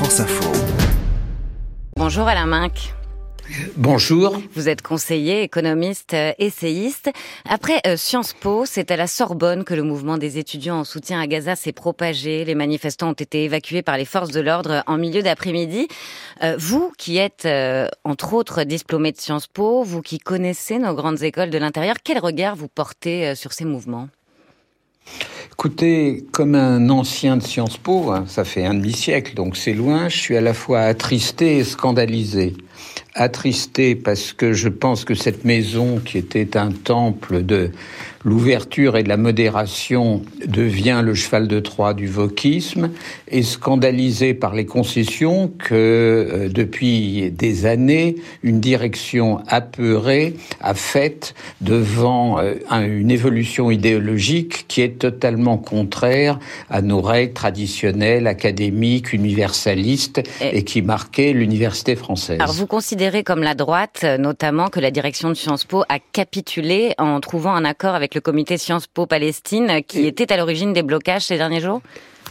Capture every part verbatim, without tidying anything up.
France Info. Bonjour Alain Minc. Bonjour. Vous êtes conseiller, économiste, essayiste. Après euh, Sciences Po, c'est à la Sorbonne que le mouvement des étudiants en soutien à Gaza s'est propagé. Les manifestants ont été évacués par les forces de l'ordre en milieu d'après-midi. Euh, vous qui êtes, euh, entre autres, diplômé de Sciences Po, vous qui connaissez nos grandes écoles de l'intérieur, quel regard vous portez euh, sur ces mouvements ? Écoutez, comme un ancien de Sciences Po, hein, ça fait un demi-siècle, donc c'est loin, je suis à la fois attristé et scandalisé. Attristé parce que je pense que cette maison, qui était un temple de l'ouverture et de la modération, devient le cheval de Troie du wokisme, et scandalisé par les concessions que, euh, depuis des années, une direction apeurée a faites devant euh, une évolution idéologique qui est totalement contraire à nos règles traditionnelles, académiques, universalistes, et, et qui marquait l'université française. Alors vous considérez comme la droite, notamment, que la direction de Sciences Po a capitulé en trouvant un accord avec le comité Sciences Po Palestine qui était à l'origine des blocages ces derniers jours ?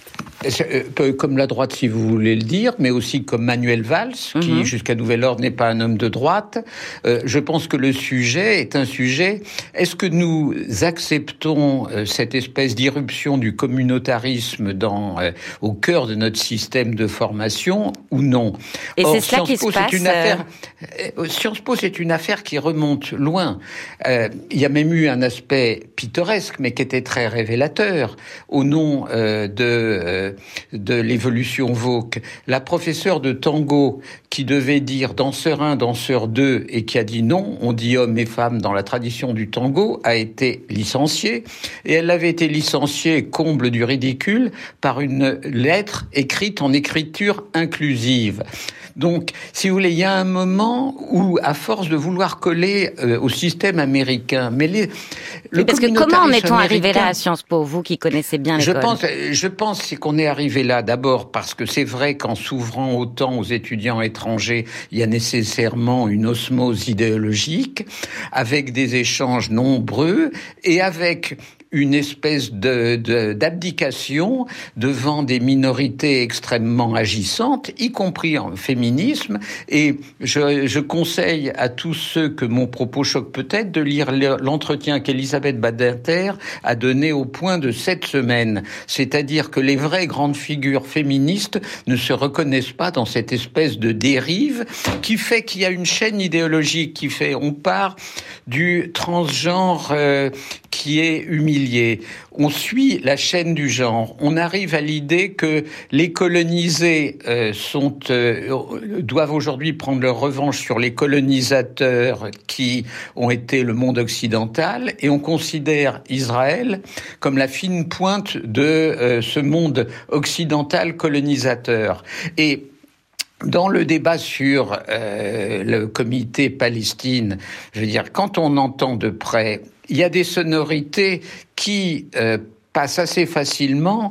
Comme la droite, si vous voulez le dire, mais aussi comme Manuel Valls, qui, mmh. jusqu'à nouvel ordre, n'est pas un homme de droite. Euh, je pense que le sujet est un sujet... Est-ce que nous acceptons euh, cette espèce d'irruption du communautarisme dans, euh, au cœur de notre système de formation ou non ? Et Or, c'est cela Sciences qui Po, se passe... C'est une affaire, euh, Sciences Po, c'est une affaire qui remonte loin. Euh, il y a même eu un aspect pittoresque, mais qui était très révélateur, au nom euh, de... Euh, de l'évolution woke. La professeure de tango qui devait dire danseur un, danseur deux et qui a dit non, on dit homme et femme dans la tradition du tango, a été licenciée, et elle avait été licenciée, comble du ridicule, par une lettre écrite en écriture inclusive. Donc, si vous voulez, il y a un moment où, à force de vouloir coller euh, au système américain, mais les, le parce que comment en est-on arrivé là à américain, Sciences Po, vous qui connaissez bien je l'école ? pense, je pense c'est qu'on est arrivé là d'abord parce que c'est vrai qu'en s'ouvrant autant aux étudiants étrangers, il y a nécessairement une osmose idéologique, avec des échanges nombreux et avec une espèce de, de, d'abdication devant des minorités extrêmement agissantes, y compris en féminisme. Et je, je conseille à tous ceux que mon propos choque peut-être de lire l'entretien qu'Elisabeth Badinter a donné au Point de cette semaine. C'est-à-dire que les vraies grandes figures féministes ne se reconnaissent pas dans cette espèce de dérive qui fait qu'il y a une chaîne idéologique qui fait, on part du transgenre euh, qui est humilié. On suit la chaîne du genre. On arrive à l'idée que les colonisés euh, sont, euh, doivent aujourd'hui prendre leur revanche sur les colonisateurs qui ont été le monde occidental, et on considère Israël comme la fine pointe de euh, ce monde occidental colonisateur. Et dans le débat sur euh, le comité Palestine, je veux dire, quand on entend de près, il y a des sonorités qui euh, passent assez facilement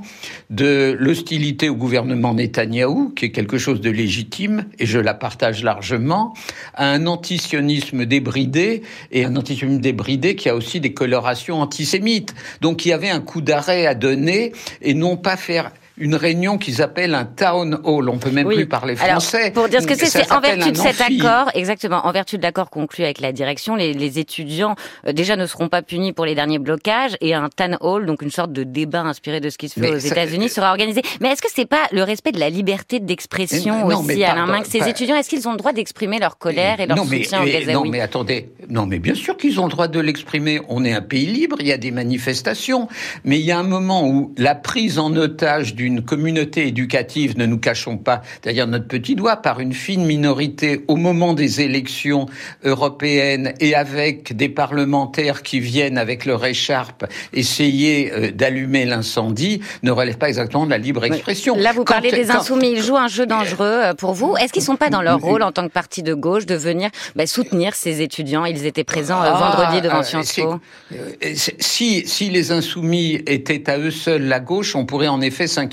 de l'hostilité au gouvernement Netanyahou, qui est quelque chose de légitime, et je la partage largement, à un antisionisme débridé, et un antisionisme débridé qui a aussi des colorations antisémites. Donc il y avait un coup d'arrêt à donner, et non pas faire une réunion qu'ils appellent un town hall. On peut même oui. plus parler français. Alors, pour dire ce que c'est, c'est en vertu de cet accord, exactement, en vertu de l'accord conclu avec la direction, les, les étudiants, euh, déjà ne seront pas punis pour les derniers blocages, et un town hall, donc une sorte de débat inspiré de ce qui se fait mais aux ça, États-Unis, sera organisé. Mais est-ce que c'est pas le respect de la liberté d'expression non, aussi, Alain Minc ? Ces pas, étudiants, est-ce qu'ils ont le droit d'exprimer leur colère et leur non, mais, soutien aux Gazaouis ? Non, mais attendez. Non, mais bien sûr qu'ils ont le droit de l'exprimer. On est un pays libre, il y a des manifestations. Mais il y a un moment où la prise en otage d'une communauté éducative, ne nous cachons pas derrière notre petit doigt, par une fine minorité au moment des élections européennes et avec des parlementaires qui viennent avec leur écharpe essayer euh, d'allumer l'incendie, ne relève pas exactement de la libre expression. Là, vous quand, parlez des quand... Insoumis, ils jouent un jeu dangereux pour vous. Est-ce qu'ils ne sont pas dans leur rôle en tant que parti de gauche de venir bah, soutenir ces étudiants ? Ils étaient présents euh, vendredi devant ah, Sciences Po. Si, si les Insoumis étaient à eux seuls la gauche, on pourrait en effet s'inquiéter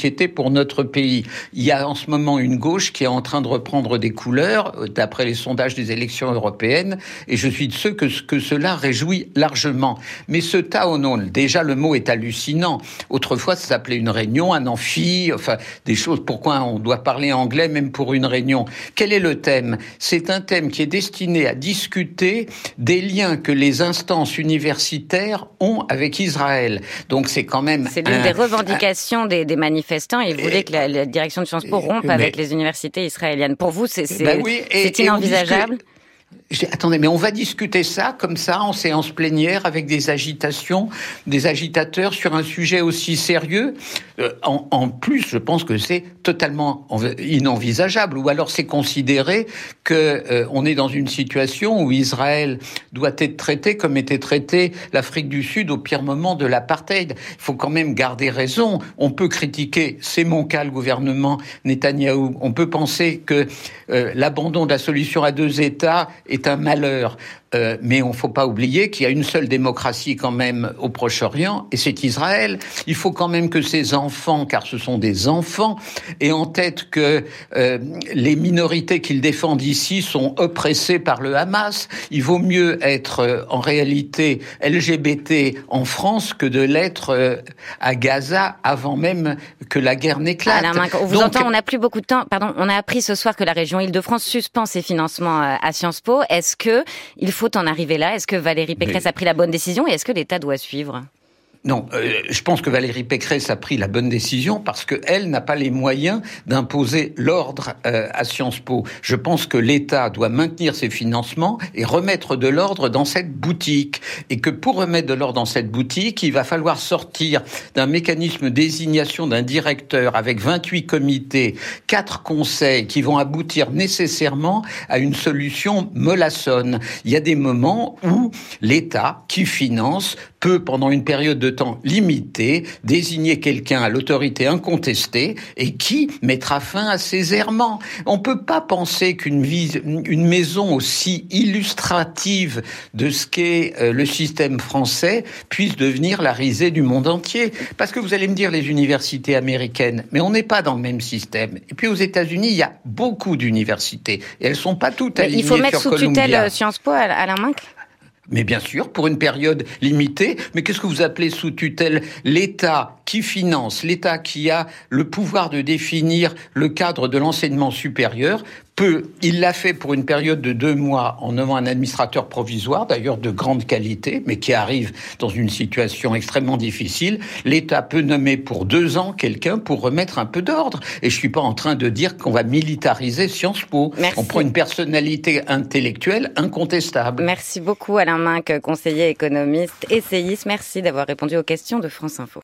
s'inquiéter pour notre pays. Il y a en ce moment une gauche qui est en train de reprendre des couleurs, d'après les sondages des élections européennes, et je suis de ceux que, que cela réjouit largement. Mais ce town hall, déjà le mot est hallucinant. Autrefois, ça s'appelait une réunion, un amphi, enfin des choses. Pourquoi on doit parler anglais même pour une réunion? Quel est le thème? C'est un thème qui est destiné à discuter des liens que les instances universitaires ont avec Israël. Donc c'est quand même... C'est l'une un, des revendications un, des, des manifestants. Ils voulaient que la, la direction de Sciences Po rompe mais, avec les universités israéliennes. Pour vous, c'est, c'est, ben oui, et, c'est inenvisageable? Attendez, mais on va discuter ça comme ça en séance plénière avec des agitations, des agitateurs sur un sujet aussi sérieux. Euh, en, en plus, je pense que c'est totalement inenvisageable. Ou alors c'est considéré que euh, on est dans une situation où Israël doit être traité comme était traité l'Afrique du Sud au pire moment de l'apartheid. Il faut quand même garder raison. On peut critiquer, c'est mon cas, le gouvernement Netanyahou. On peut penser que euh, l'abandon de la solution à deux États est un malheur. Euh, mais on ne faut pas oublier qu'il y a une seule démocratie quand même au Proche-Orient, et c'est Israël. Il faut quand même que ces enfants, car ce sont des enfants, aient en tête que euh, les minorités qu'ils défendent ici sont oppressées par le Hamas. Il vaut mieux être euh, en réalité L G B T en France que de l'être euh, à Gaza avant même que la guerre n'éclate. Alain Minc, on vous Donc, entend, on n'a plus beaucoup de temps. Pardon, on a appris ce soir que la région Île-de-France suspend ses financements à Sciences Po. Est-ce que il faut en arriver là? Est-ce que Valérie Pécresse Mais... a pris la bonne décision et est-ce que l'État doit suivre? Non, euh, je pense que Valérie Pécresse a pris la bonne décision parce qu'elle n'a pas les moyens d'imposer l'ordre euh, à Sciences Po. Je pense que l'État doit maintenir ses financements et remettre de l'ordre dans cette boutique. Et que pour remettre de l'ordre dans cette boutique, il va falloir sortir d'un mécanisme de désignation d'un directeur avec vingt-huit comités, quatre conseils qui vont aboutir nécessairement à une solution mollassonne. Il y a des moments où l'État, qui finance, peut, pendant une période de temps limité, désigner quelqu'un à l'autorité incontestée et qui mettra fin à ces errements. On peut pas penser qu'une vie, une maison aussi illustrative de ce qu'est euh, le système français puisse devenir la risée du monde entier. Parce que vous allez me dire les universités américaines, mais on n'est pas dans le même système. Et puis aux États-Unis, il y a beaucoup d'universités et elles sont pas toutes alignées sur Columbia. Il faut mettre sous tutelle Sciences Po, Alain Minc? Mais bien sûr, pour une période limitée. Mais qu'est-ce que vous appelez sous tutelle? L'État qui finance, l'État qui a le pouvoir de définir le cadre de l'enseignement supérieur peut, il l'a fait pour une période de deux mois en nommant un administrateur provisoire, d'ailleurs de grande qualité, mais qui arrive dans une situation extrêmement difficile. L'État peut nommer pour deux ans quelqu'un pour remettre un peu d'ordre. Et je suis pas en train de dire qu'on va militariser Sciences Po. Merci. On prend une personnalité intellectuelle incontestable. Merci beaucoup Alain Minc, conseiller économiste, essayiste. Merci d'avoir répondu aux questions de France Info.